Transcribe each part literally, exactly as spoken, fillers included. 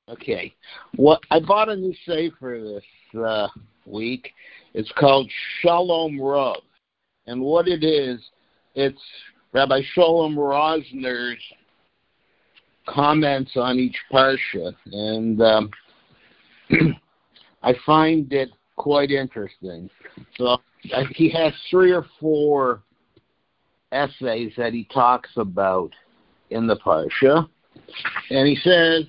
Okay. What I bought a new sefer this uh, week. It's called Shalom Rav, and what it is, it's Rabbi Shalom Rosner's comments on each parsha, and um, I find it quite interesting. So uh, he has three or four essays that he talks about in the parsha, and he says,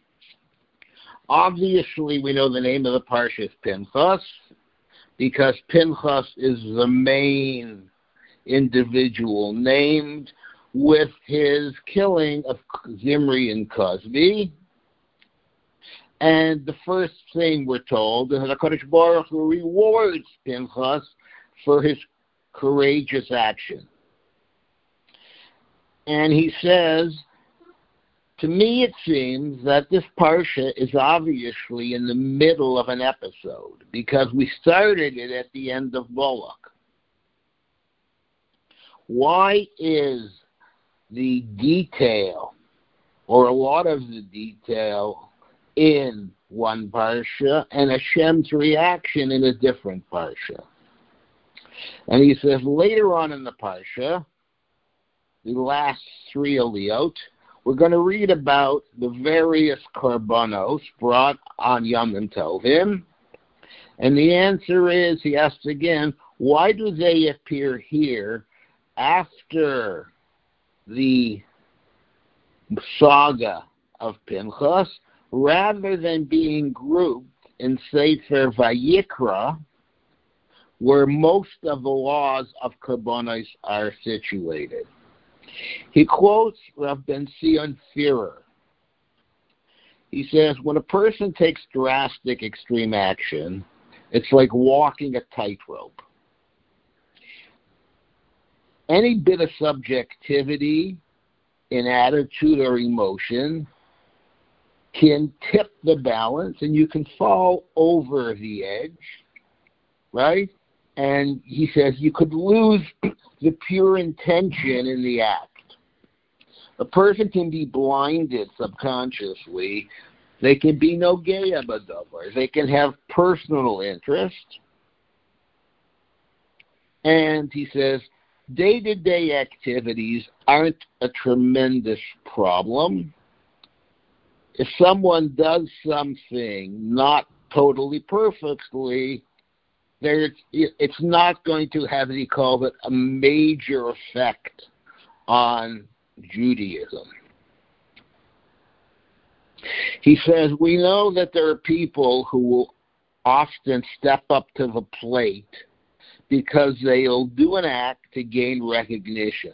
obviously, we know the name of the parsha is Pinchas, because Pinchas is the main individual named with his killing of Zimri and Cosby. And the first thing we're told is that HaKadosh Baruch Hu rewards Pinchas for his courageous action. And he says, to me, it seems that this parsha is obviously in the middle of an episode because we started it at the end of Moloch. Why is the detail, or a lot of the detail, in one parsha and Hashem's reaction in a different parsha? And he says later on in the parsha, the last three aliyot, we're going to read about the various korbanos brought on Yom Tovim. And the answer is, he asks again, why do they appear here after the saga of Pinchas rather than being grouped in Sefer Vayikra, where most of the laws of korbanos are situated? He quotes Rav Ben Zion Führer. He says, when a person takes drastic extreme action, it's like walking a tightrope. Any bit of subjectivity in attitude or emotion can tip the balance and you can fall over the edge, right? And he says you could lose the pure intention in the act. A person can be blinded subconsciously. They can be nogeya b'davar. They can have personal interest. And he says, day-to-day activities aren't a tremendous problem. If someone does something not totally perfectly, there's, it's not going to have, he called it, a major effect on Judaism. He says, we know that there are people who will often step up to the plate because they'll do an act to gain recognition.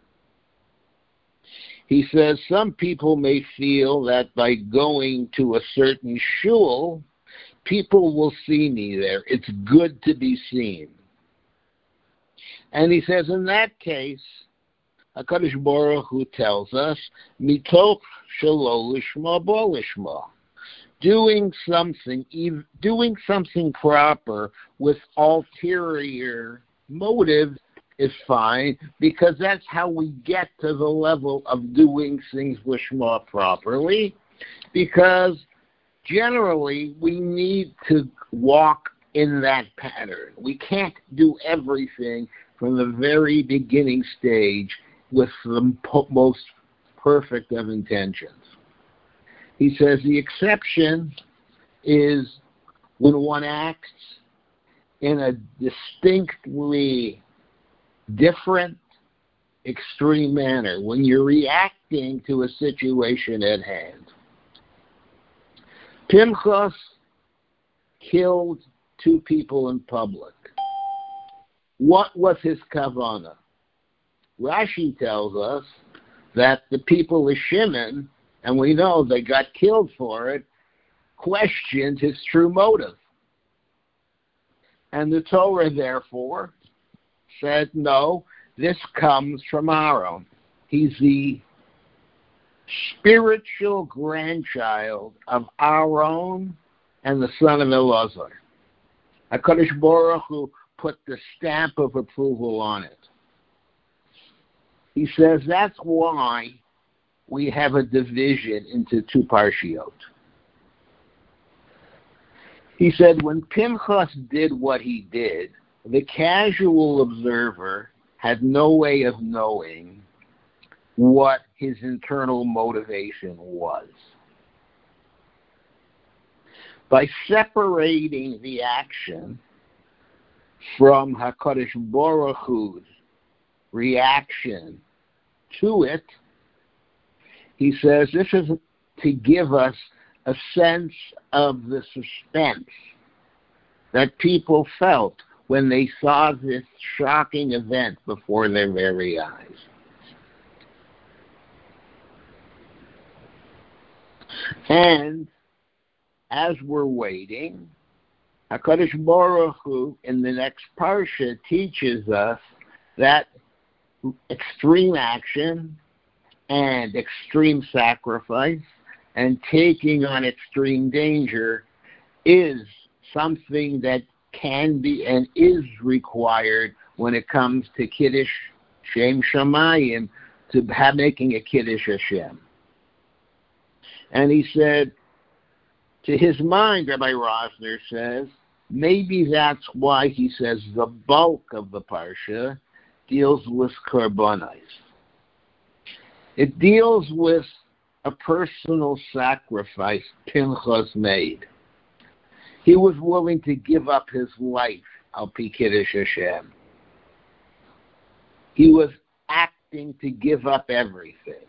He says some people may feel that by going to a certain shul, people will see me there. It's good to be seen. And he says, in that case, HaKadosh Baruch Hu tells us, mitoch shelo lishma bo lishma. Doing something, doing something proper with ulterior motives is fine, because that's how we get to the level of doing things lishma properly, because generally, we need to walk in that pattern. We can't do everything from the very beginning stage with the most perfect of intentions. He says the exception is when one acts in a distinctly different, extreme manner, when you're reacting to a situation at hand. Pinchas killed two people in public. What was his kavanah? Rashi tells us that the people of Shimon, and we know they got killed for it, questioned his true motive. And the Torah, therefore, said, no, this comes from Aaron. He's the spiritual grandchild of Aaron and the son of Elazar. HaKadosh Baruch Hu put the stamp of approval on it. He says that's why we have a division into two parshiot. He said when Pinchas did what he did, the casual observer had no way of knowing what his internal motivation was. By separating the action from HaKadosh Baruch Hu's reaction to it, he says this is to give us a sense of the suspense that people felt when they saw this shocking event before their very eyes. And as we're waiting, HaKadosh Baruch Hu in the next parsha teaches us that extreme action and extreme sacrifice and taking on extreme danger is something that can be and is required when it comes to Kiddush Shem Shamayim, to have, making a Kiddush Hashem. And he said, to his mind, Rabbi Rosner says, maybe that's why he says the bulk of the Parsha deals with Korbanos. It deals with a personal sacrifice Pinchas made. He was willing to give up his life, al pi Kiddush Hashem. He was acting to give up everything.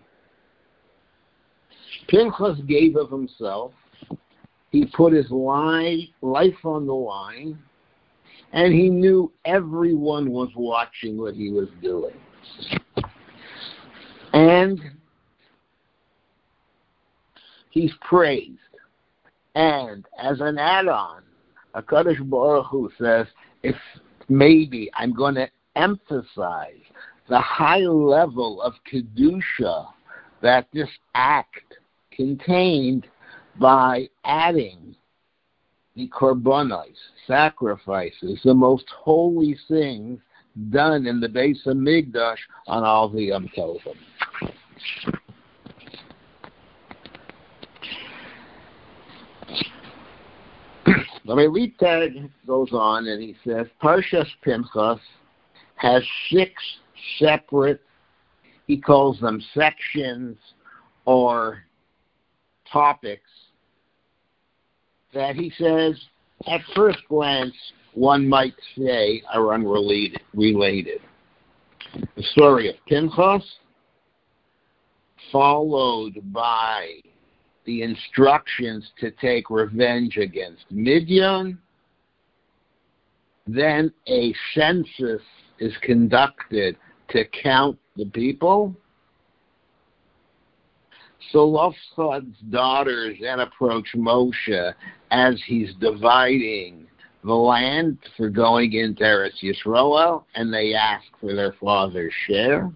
Pinchas gave of himself. He put his life on the line, and he knew everyone was watching what he was doing. And he's praised. And as an add-on, HaKadosh Baruch Hu says, if maybe I'm going to emphasize the high level of Kedusha that this act contained by adding the korbanos, sacrifices, the most holy things done in the Beis HaMikdash on all the Yom Tovim. The Leitag goes on and he says, Parshas Pinchas has six separate, he calls them sections or topics, that he says, at first glance, one might say are unrelated. Related. The story of Pinchas, followed by the instructions to take revenge against Midian. Then a census is conducted to count the people. Solofsad's daughters then approach Moshe as he's dividing the land for going into Eretz Yisrael, and they ask for their father's share.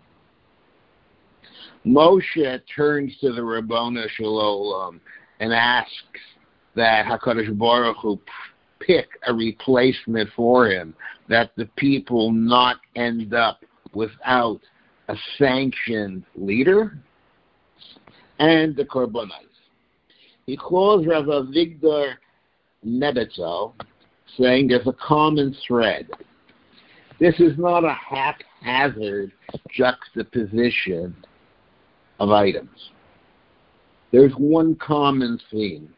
Moshe turns to the Rabbona Shalom and asks that HaKadosh Baruch Hu pick a replacement for him, that the people not end up without a sanctioned leader, and the Korbanos. He calls Rav Avigdor Nebetzel, saying there's a common thread. This is not a haphazard juxtaposition of items. There's one common theme.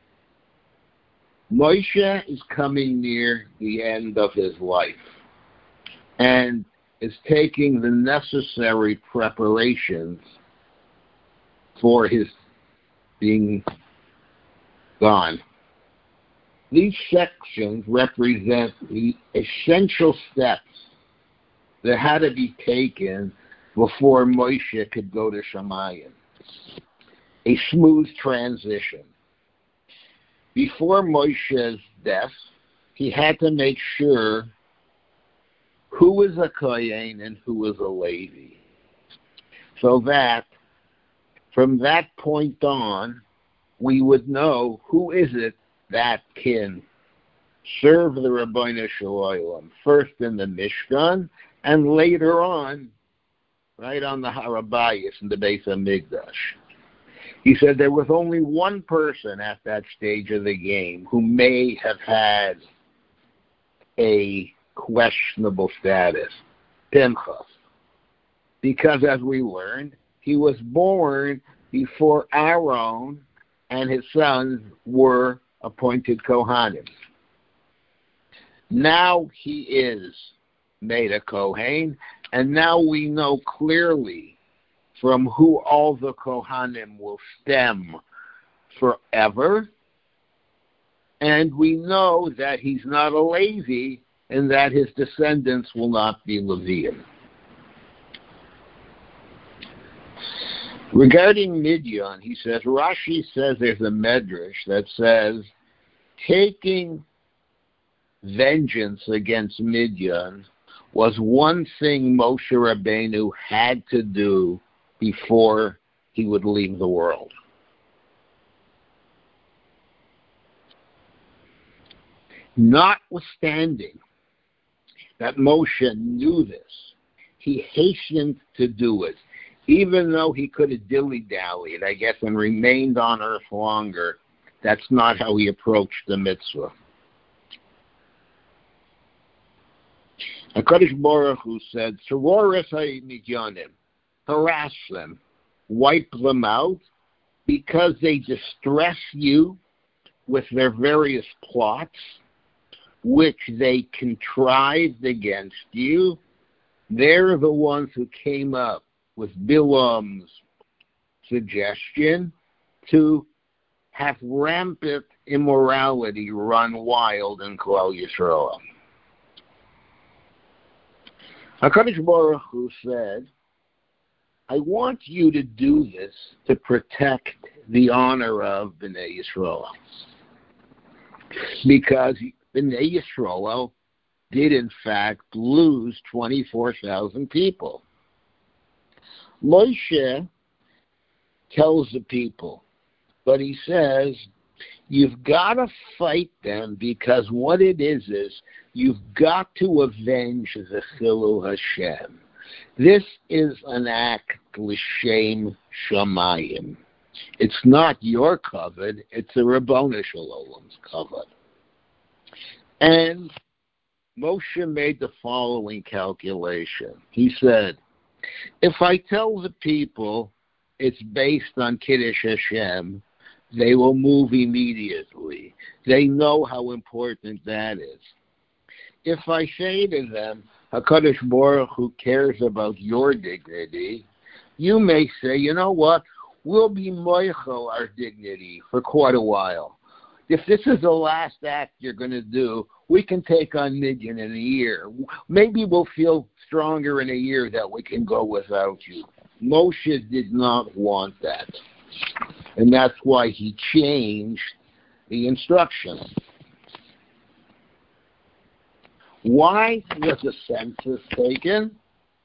Moshe is coming near the end of his life and is taking the necessary preparations for his being gone. These sections represent the essential steps that had to be taken before Moshe could go to Shamayim. A smooth transition. Before Moshe's death, he had to make sure who was a Kohen and who was a Levi, so that from that point on, we would know who is it that can serve the Rabbeinu Shalom, first in the Mishkan, and later on, right on the Harabayas in the Beis HaMikdash. He said there was only one person at that stage of the game who may have had a questionable status, Pinchas, because as we learned, he was born before Aaron and his sons were appointed Kohanim. Now he is made a Kohen, and now we know clearly from who all the Kohanim will stem forever, and we know that he's not a Levi and that his descendants will not be Leviim. Regarding Midian, he says, Rashi says there's a medrash that says, taking vengeance against Midian was one thing Moshe Rabbeinu had to do before he would leave the world. Notwithstanding that Moshe knew this, he hastened to do it, even though he could have dilly-dallied, I guess, and remained on earth longer. That's not how he approached the mitzvah. HaKadosh Baruch Hu said, Sorores ha'midyanim, harass them, wipe them out, because they distress you with their various plots, which they contrived against you. They're the ones who came up with Bilam's suggestion to have rampant immorality run wild in Klal Yisrael. HaKadosh Baruch Hu said, I want you to do this to protect the honor of Bnei Yisrael. Because Bnei Yisrael did in fact lose twenty-four thousand people. Moshe tells the people, but he says, you've got to fight them, because what it is is you've got to avenge the Chilul Hashem. This is an act l'shem shamayim. It's not your kavod, it's a Rabboni Shalom's kavod. And Moshe made the following calculation. He said, if I tell the people it's based on Kiddush Hashem, they will move immediately. They know how important that is. If I say to them, HaKadosh Baruch Hu cares about your dignity, you may say, you know what, we'll be moichel our dignity for quite a while. If this is the last act you're going to do, we can take on Midian in a year. Maybe we'll feel stronger in a year that we can go without you. Moshe did not want that. And that's why he changed the instruction. Why was the census taken?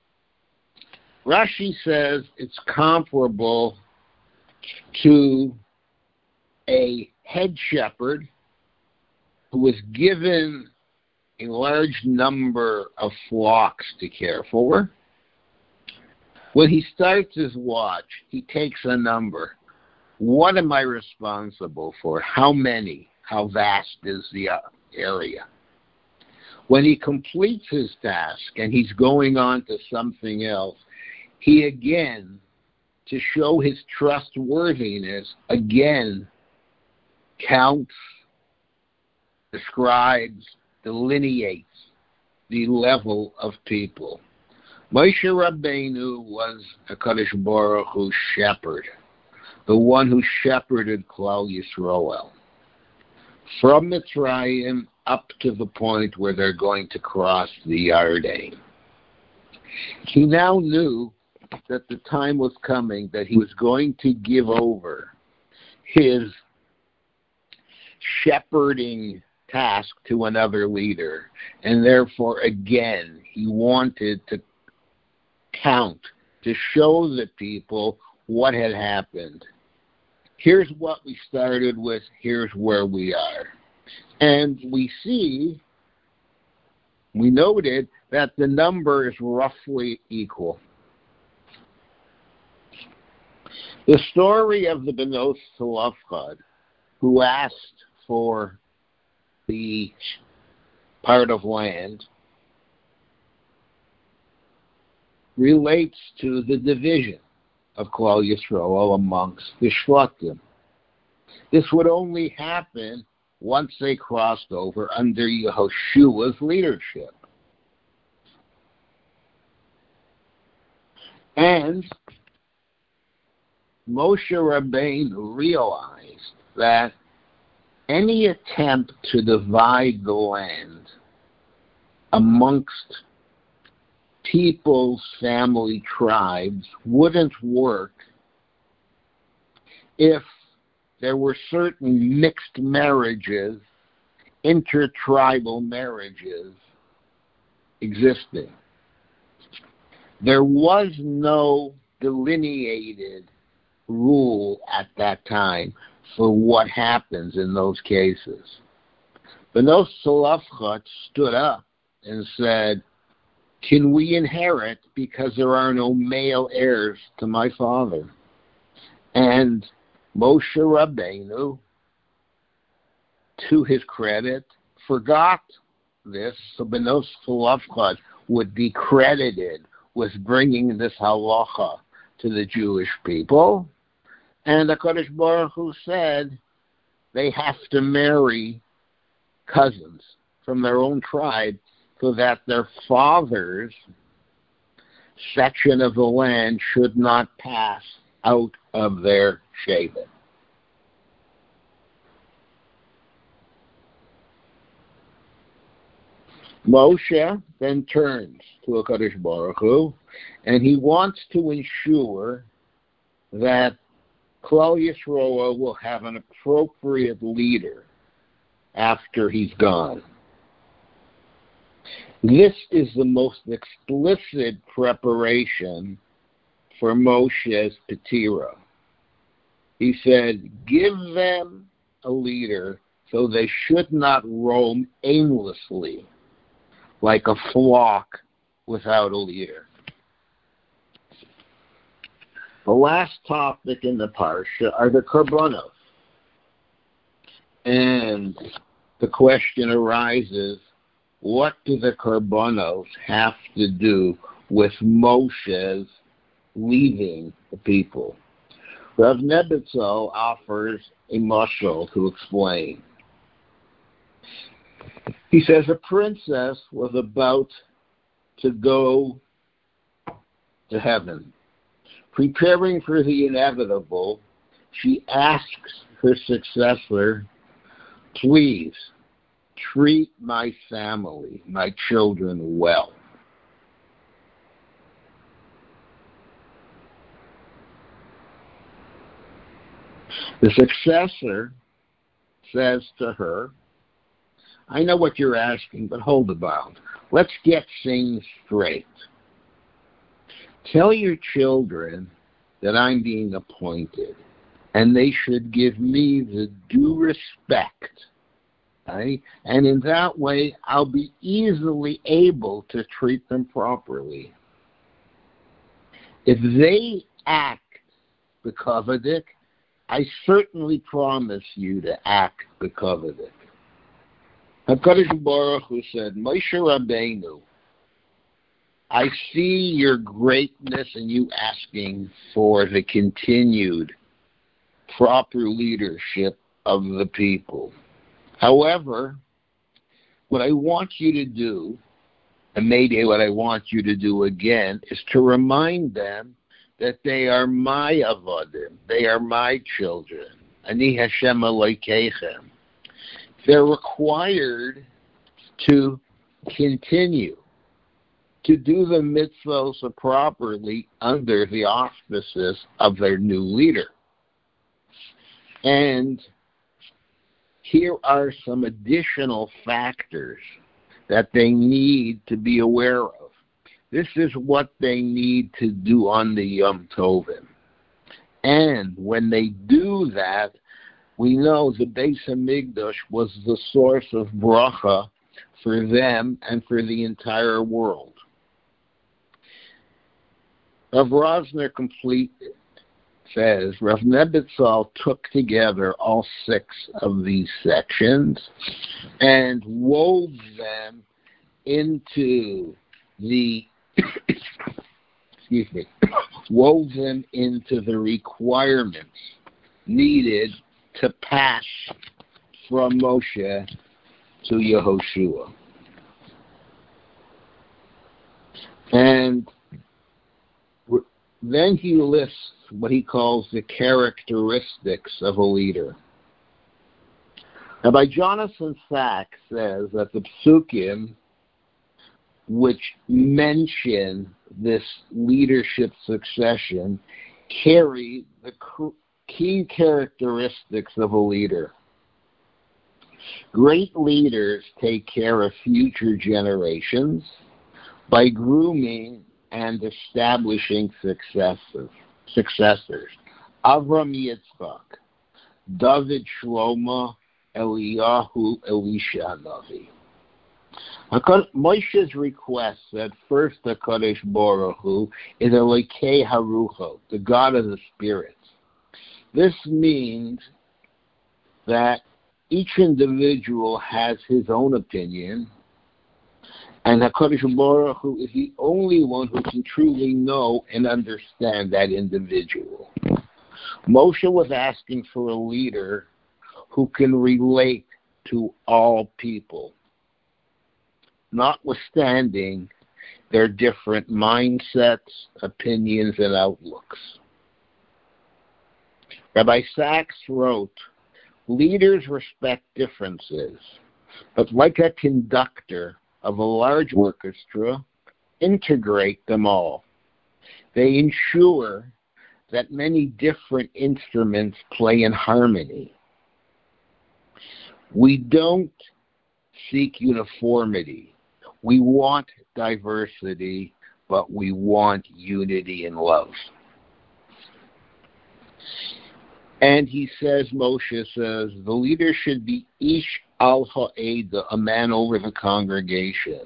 Rashi says it's comparable to a head shepherd who was given a large number of flocks to care for. When he starts his watch, he takes a number. What am I responsible for? How many? How vast is the area? When he completes his task and he's going on to something else, he again, to show his trustworthiness, again counts, describes, delineates the level of people. Moshe Rabbeinu was HaKadosh Baruch Hu's shepherd, the one who shepherded Klal Yisrael from Mitzrayim up to the point where they're going to cross the Yarden. He now knew that the time was coming that he was going to give over his shepherding task to another leader, and therefore again he wanted to count, to show the people what had happened. Here's what we started with, here's where we are. And we see, we noted that the number is roughly equal. The story of the Benos Tzlafchad, who asked for the part of land, relates to the division of Klal Yisrael amongst the Shvatim. This would only happen once they crossed over under Yehoshua's leadership. And Moshe Rabbeinu realized that any attempt to divide the land amongst people's family tribes wouldn't work if there were certain mixed marriages, intertribal marriages existing. There was no delineated rule at that time for what happens in those cases. Benos Tzlafchad stood up and said, can we inherit because there are no male heirs to my father? And Moshe Rabbeinu, to his credit, forgot this, so Benos Tzlafchad would be credited with bringing this halacha to the Jewish people. And the HaKadosh Baruch Hu said they have to marry cousins from their own tribe so that their father's section of the land should not pass out of their shevet. Moshe then turns to HaKadosh Baruch Hu, and he wants to ensure that Klal Yisroel will have an appropriate leader after he's gone. This is the most explicit preparation for Moshe's Petira. He said, give them a leader so they should not roam aimlessly like a flock without a leader. The last topic in the parsha are the Korbanos. And the question arises, what do the Korbanos have to do with Moshe's leaving the people? Rav Nebenzahl offers a mashal to explain. He says a princess was about to go to heaven. Preparing for the inevitable, she asks her successor, please treat my family, my children well. The successor says to her, I know what you're asking, but hold about. Let's get things straight. Tell your children that I'm being appointed, and they should give me the due respect. Right? And in that way, I'll be easily able to treat them properly. If they act bekovedik, I certainly promise you to act bekovedik. HaKadosh Baruch Hu said, Moshe Rabbeinu, I see your greatness in you asking for the continued proper leadership of the people. However, what I want you to do, and maybe what I want you to do again, is to remind them that they are my avodim, they are my children. Ani Hashem Elokeichem. They're required to continue to do the mitzvos properly under the auspices of their new leader. And here are some additional factors that they need to be aware of. This is what they need to do on the Yom Tovim. And when they do that, we know the Beis HaMikdash was the source of bracha for them and for the entire world. Rav Rosner completed says, Rav Nebetzal took together all six of these sections and wove them into the excuse me, wove them into the requirements needed to pass from Moshe to Yehoshua. And then he lists what he calls the characteristics of a leader. Now, by Jonathan Sachs says that the psukim which mention this leadership succession carry the key characteristics of a leader. Great leaders take care of future generations by grooming and establishing successors. Successors. Avram Yitzchak, David Shlomo, Eliyahu, Elisha Navi. Moshe's request at first the Kadosh Baruch Hu is Elokei Harucho, the God of the spirits. This means that each individual has his own opinion, and HaKadosh Baruch Hu is the only one who can truly know and understand that individual. Moshe was asking for a leader who can relate to all people, notwithstanding their different mindsets, opinions, and outlooks. Rabbi Sachs wrote, leaders respect differences, but like a conductor of a large orchestra, integrate them all. They ensure that many different instruments play in harmony. We don't seek uniformity. We want diversity, but we want unity and love. And he says, Moshe says, the leader should be ish al ha'eda, a man over the congregation.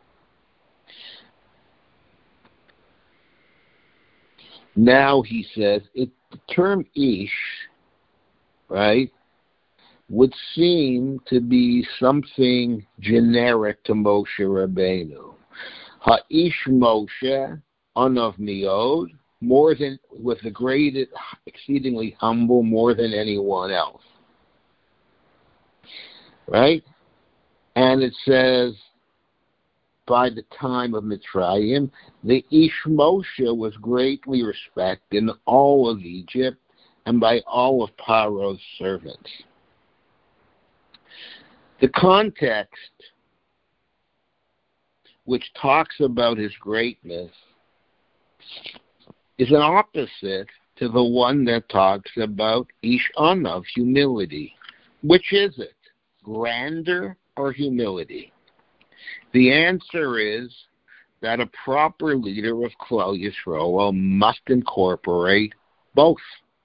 Now he says, it, the term ish, right, would seem to be something generic to Moshe Rabbeinu. Ha'ish Moshe, anav miod, more than, with the great, exceedingly humble, more than anyone else. Right? And it says, by the time of Mitzrayim, the Ish Moshe was greatly respected in all of Egypt and by all of Paro's servants. The context, which talks about his greatness, is an opposite to the one that talks about Ish Anav, humility. Which is it? Grandeur or humility? The answer is that a proper leader of Klal Yisrael must incorporate both.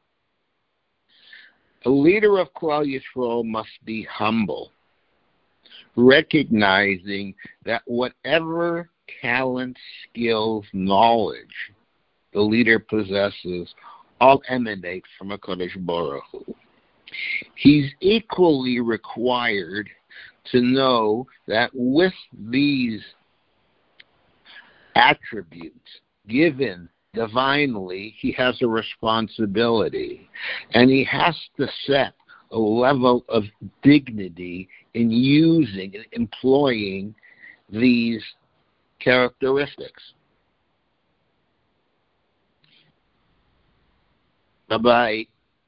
A leader of Klal Yisrael must be humble, recognizing that whatever talent, skills, knowledge the leader possesses all emanate from HaKadosh Baruch Hu. He's equally required to know that with these attributes given divinely, he has a responsibility, and he has to set a level of dignity in using and employing these characteristics. Rabbi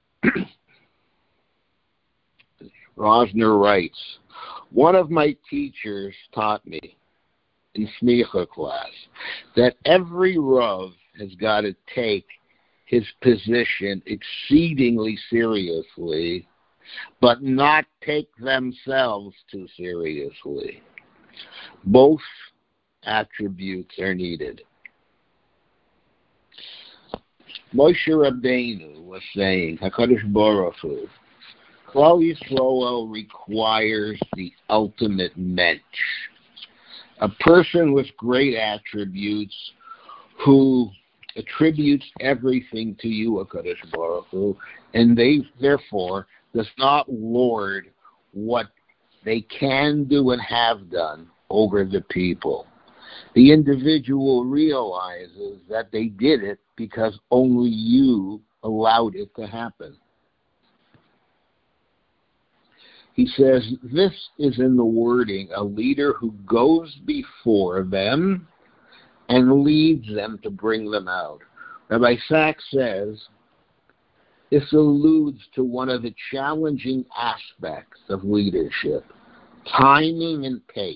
Rosner writes, one of my teachers taught me in Smicha class that every Rav has got to take his position exceedingly seriously, but not take themselves too seriously. Both attributes are needed. Moshe Rabbeinu was saying, HaKadosh Baruch Hu, Klal Yisrael requires the ultimate mensch, a person with great attributes who attributes everything to you, HaKadosh Baruch Hu, and they therefore does not lord what they can do and have done over the people. The individual realizes that they did it because only you allowed it to happen. He says, this is in the wording, a leader who goes before them and leads them to bring them out. Rabbi Sachs says, this alludes to one of the challenging aspects of leadership, timing and pace.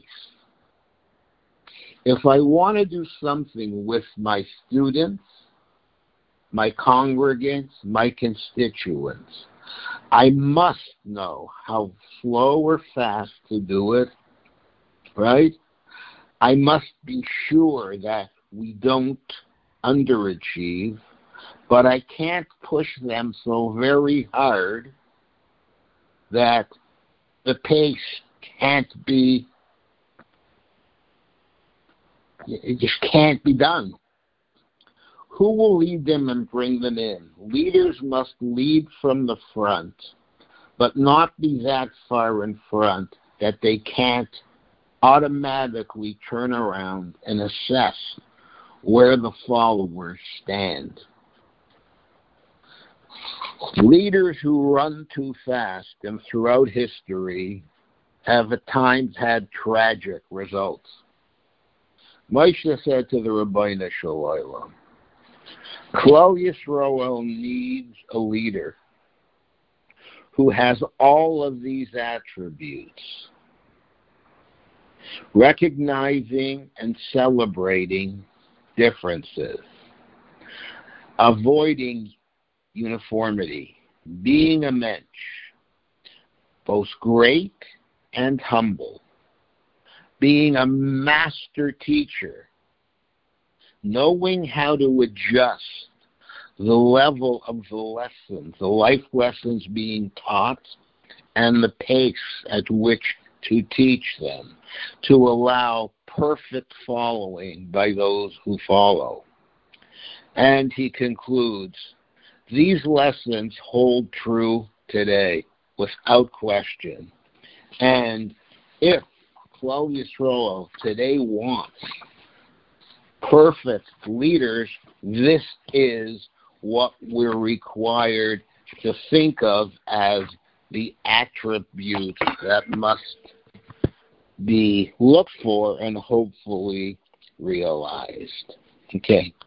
If I want to do something with my students, my congregants, my constituents, I must know how slow or fast to do it, right? I must be sure that we don't underachieve, but I can't push them so very hard that the pace can't be, it just can't be done. Who will lead them and bring them in? Leaders must lead from the front, but not be that far in front that they can't automatically turn around and assess where the followers stand. Leaders who run too fast and throughout history have at times had tragic results. Moshe said to the Rabbeinu Shalom, Klal Yisrael needs a leader who has all of these attributes, recognizing and celebrating differences, avoiding uniformity, being a mensch, both great and humble, being a master teacher, knowing how to adjust the level of the lessons, the life lessons being taught, and the pace at which to teach them, to allow perfect following by those who follow. And he concludes, these lessons hold true today, without question. And if Klal Yisrael today wants perfect leaders, this is what we're required to think of as the attributes that must be looked for and hopefully realized. Okay.